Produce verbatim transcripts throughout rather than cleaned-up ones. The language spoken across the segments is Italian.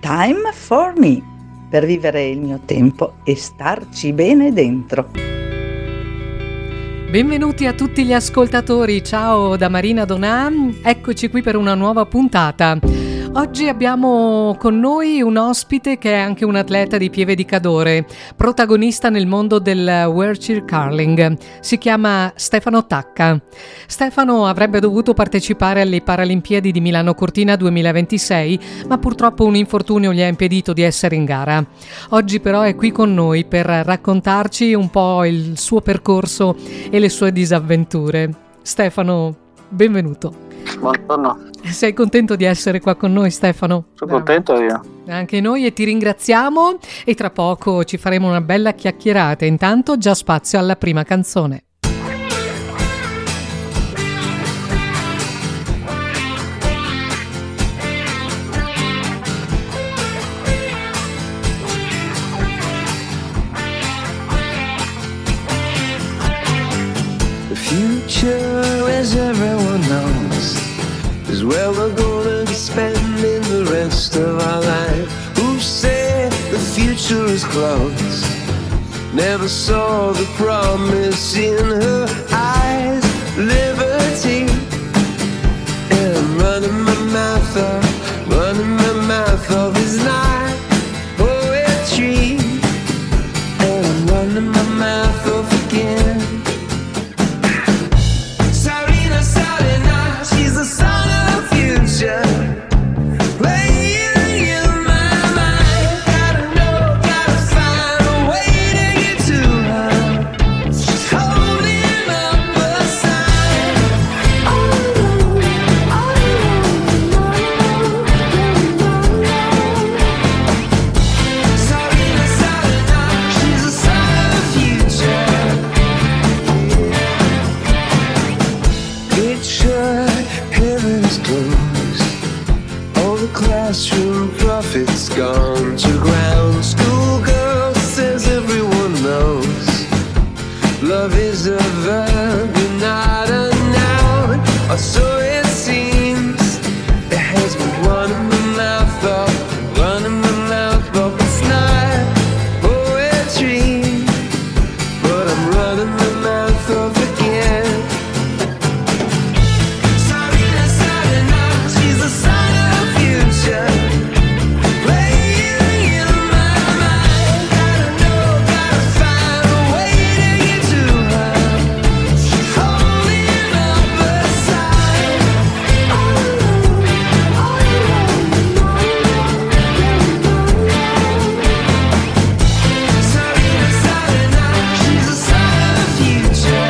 Time for Me, per vivere il mio tempo e starci bene dentro. Benvenuti a tutti gli ascoltatori, ciao da Marina Donà, eccoci qui per una nuova puntata. Oggi abbiamo con noi un ospite che è anche un atleta di Pieve di Cadore, protagonista nel mondo del wheelchair curling. Si chiama Stefano Tacca. Stefano avrebbe dovuto partecipare alle Paralimpiadi di Milano Cortina duemilaventisei, ma purtroppo un infortunio gli ha impedito di essere in gara. Oggi però è qui con noi per raccontarci un po' il suo percorso e le sue disavventure. Stefano, benvenuto. Buongiorno. Sei contento di essere qua con noi, Stefano? Sono contento io. Anche noi, e ti ringraziamo, e tra poco ci faremo una bella chiacchierata. Intanto già spazio alla prima canzone. The future, as everyone knows, is where we're gonna be spending the rest of our life. Who said the future is close? Never saw the promise in her eyes. Liberty, and I'm running my mouth off, running my mouth off. It's not poetry, and I'm running my mouth off again. Sarina, Sarina, she's the song of the future. Playing in my mind. Gotta know, gotta find a way to get to her. She's holding up a sign. All alone, all alone, all alone, Sarina, Sarina, she's the song of the future. Picture heaven is closed. All the classroom prophets gone to ground. Schoolgirl says everyone knows love is a verb and not a noun. Or so it seems. It has me running my mouth off, running my mouth off. It's not poetry, but I'm running my mouth off again. Sarina, Sarina, she's the sign of the future. Playing in my mind. Gotta know, gotta find a way to get to her. She's holding up a sign. All alone, all alone, all alone. Sarina, Sarina, she's the sign of the future.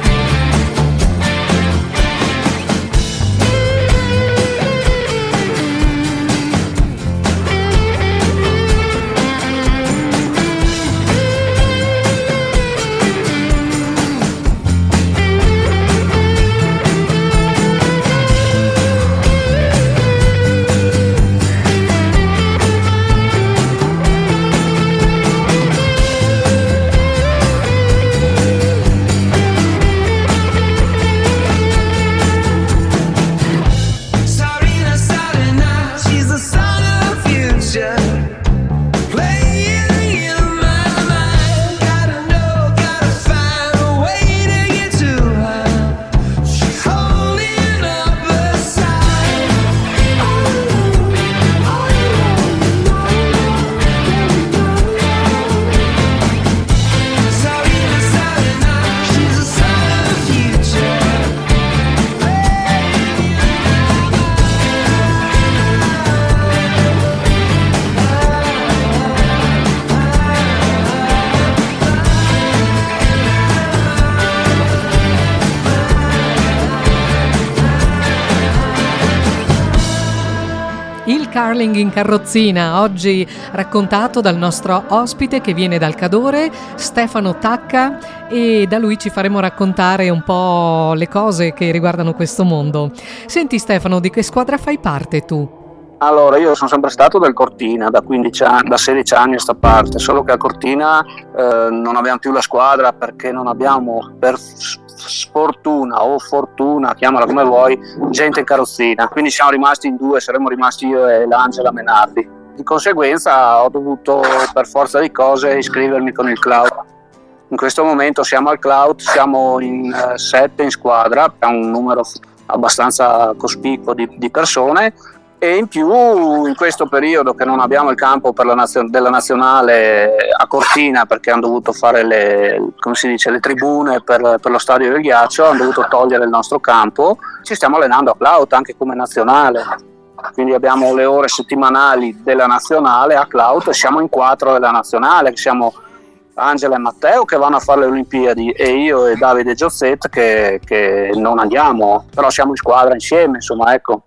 Sarina, Sarina, she's the song of the future. Playing in my mind. Gotta know, gotta find a way to get to her. She's holding up a sign. All alone, all alone, all alone. Sarina, Sarina, she's the song of the future. Il curling in carrozzina, oggi raccontato dal nostro ospite che viene dal Cadore, Stefano Tacca, e da lui ci faremo raccontare un po' le cose che riguardano questo mondo. Senti Stefano, di che squadra fai parte tu? Allora, io sono sempre stato del Cortina da quindici anni, da sedici anni a sta parte, solo che a Cortina eh, non abbiamo più la squadra perché non abbiamo, per sfortuna o fortuna, chiamala come vuoi, gente in carrozzina. Quindi siamo rimasti in due, saremmo rimasti io e l'Angela Menardi. di conseguenza ho dovuto per forza di cose iscrivermi con il Cloud. In questo momento siamo al Cloud, siamo in uh, sette in squadra, abbiamo un numero abbastanza cospicuo di, di persone, e in più in questo periodo che non abbiamo il campo per la nazio- della nazionale a Cortina, perché hanno dovuto fare le, come si dice, le tribune per, per lo stadio del ghiaccio, hanno dovuto togliere il nostro campo, ci stiamo allenando a Cloud anche come nazionale, quindi abbiamo le ore settimanali della nazionale a Cloud e siamo in quattro della nazionale, che siamo Angela e Matteo che vanno a fare le Olimpiadi e io e Davide Giozzetto che, che non andiamo, però siamo in squadra insieme, insomma, ecco.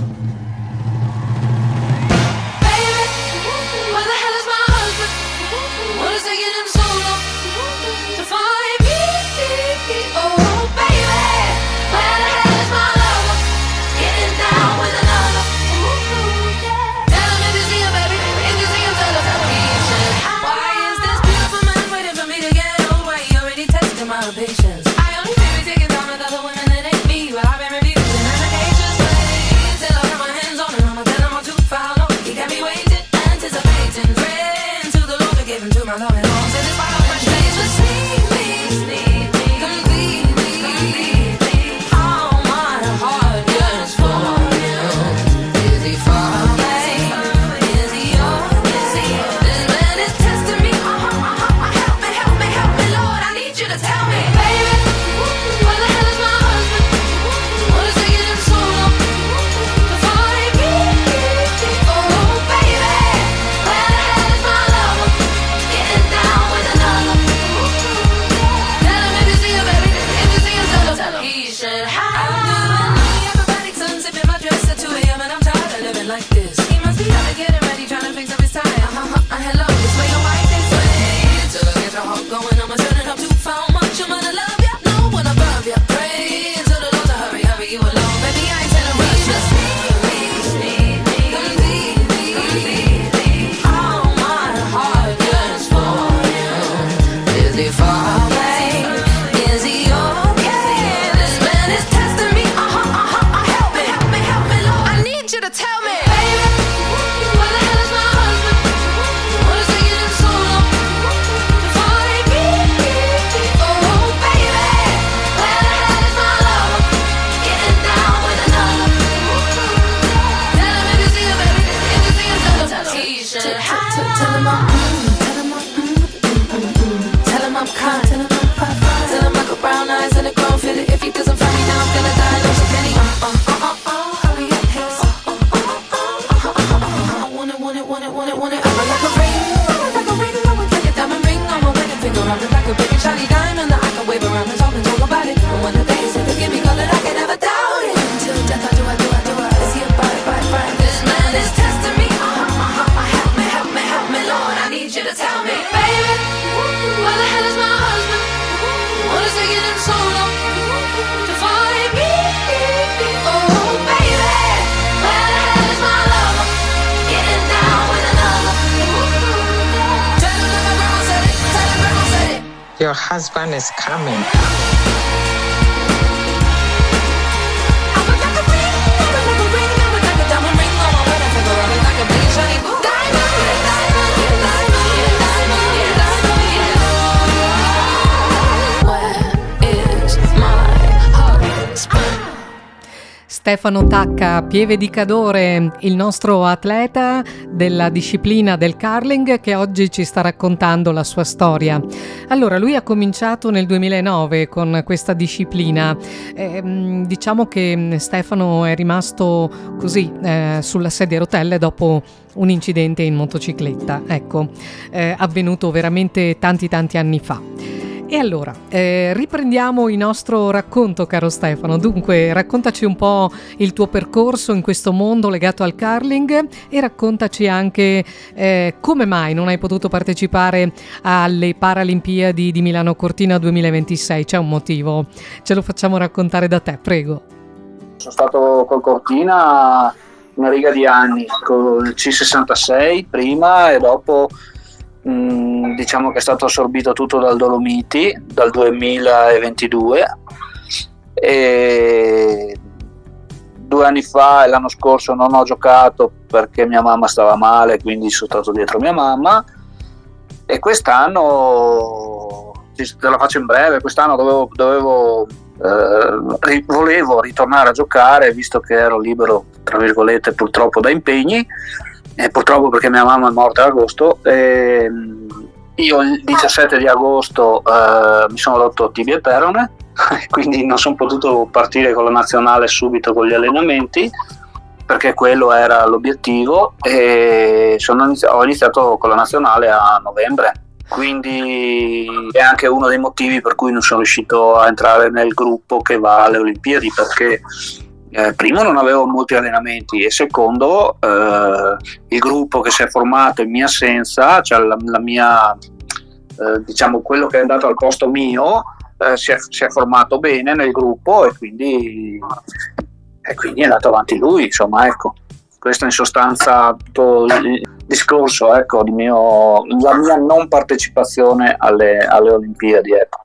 Your husband is coming. Stefano Tacca, Pieve di Cadore, il nostro atleta della disciplina del curling che oggi ci sta raccontando la sua storia. Allora, lui ha cominciato nel duemilanove con questa disciplina. Eh, diciamo che Stefano è rimasto così eh, sulla sedia a rotelle dopo un incidente in motocicletta, ecco, eh, avvenuto veramente tanti tanti anni fa. E allora, eh, riprendiamo il nostro racconto, caro Stefano. Dunque, raccontaci un po' il tuo percorso in questo mondo legato al curling e raccontaci anche eh, come mai non hai potuto partecipare alle Paralimpiadi di Milano Cortina duemilaventisei. C'è un motivo? Ce lo facciamo raccontare da te, prego. Sono stato col Cortina una riga di anni, col C sessantasei prima e dopo... diciamo che è stato assorbito tutto dal Dolomiti dal duemilaventidue e due anni fa e l'anno scorso non ho giocato perché mia mamma stava male, quindi sono stato dietro mia mamma, e quest'anno, te la faccio in breve, quest'anno dovevo, dovevo eh, volevo ritornare a giocare, visto che ero libero tra virgolette purtroppo da impegni, e purtroppo perché mia mamma è morta ad agosto, e io il diciassette di agosto eh, mi sono rotto tibia e perone, quindi non sono potuto partire con la nazionale subito con gli allenamenti, perché quello era l'obiettivo, e sono iniziato, ho iniziato con la nazionale a novembre, quindi è anche uno dei motivi per cui non sono riuscito a entrare nel gruppo che va alle Olimpiadi, perché eh, primo non avevo molti allenamenti, e secondo eh, il gruppo che si è formato in mia assenza, cioè la, la mia eh, diciamo quello che è andato al posto mio, Eh, si, è, si è formato bene nel gruppo, e quindi, e quindi è andato avanti lui, insomma, ecco, questo in sostanza tutto il discorso, ecco, di mio, la mia non partecipazione alle, alle Olimpiadi, ecco.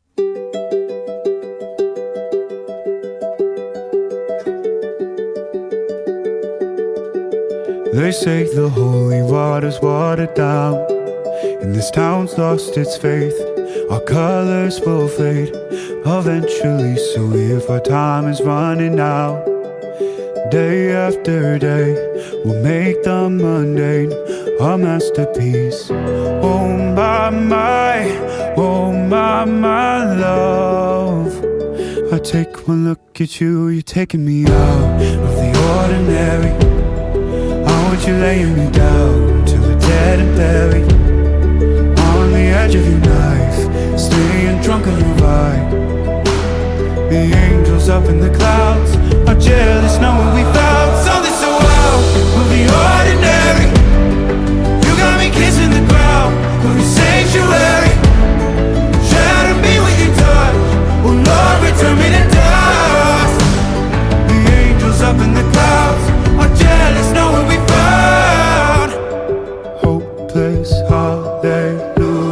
They say the holy water's watered down, and this town's lost its faith. Our colors will fade eventually, so if our time is running out, day after day, we'll make the mundane a masterpiece. Oh my, my, oh my, my love, I take one look at you, you're taking me out of the ordinary. I want you laying me down till we're dead and buried on the edge of your knife, staying drunk on your vibe. The angels up in the clouds are jealous knowing we found something so wild of the ordinary. You got me kissing the ground of your sanctuary. Shatter me with your touch, oh Lord, return me to dust. The angels up in the clouds are jealous knowing we found hopeless hallelujah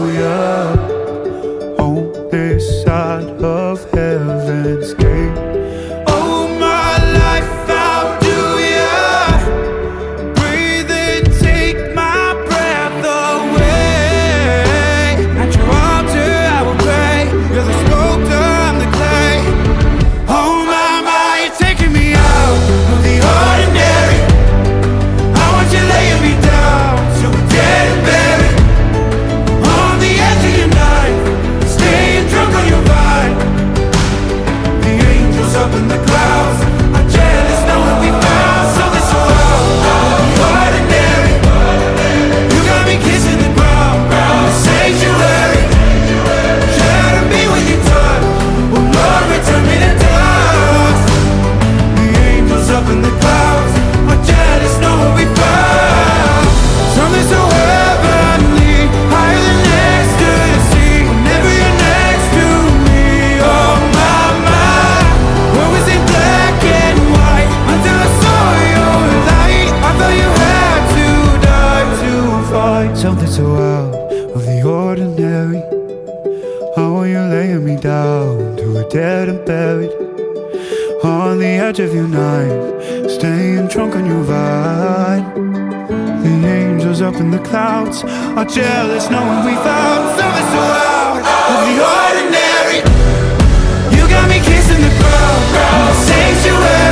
on this side of heaven's gate. Oh my life, how do ya breathe and take my breath away? At your altar I will pray, you're the sculptor, I'm the clay. Oh my, my, you're taking me out of the ordinary. I want you laying me down so we're dead and buried on the edge of your knife, staying drunk on your vine. The angels up in the clouds are jealous knowing we found something so out of the ordinary. You got me kissing the ground in the sanctuary. Shatter me with your touch, oh Lord, return me to dust. The angels up in the clouds are jealous knowing we found something so heavenly, higher than ecstasy. Whenever you're next to me, oh my, my, what was in black and white until I saw your light? I thought you had to die to fight something so out of the ordinary. How are you laying me down to a dead and buried on the edge of your knife, staying drunk on your vine. The angels up in the clouds are jealous knowing we found something so out of the ordinary. You got me kissing the ground in the sanctuary.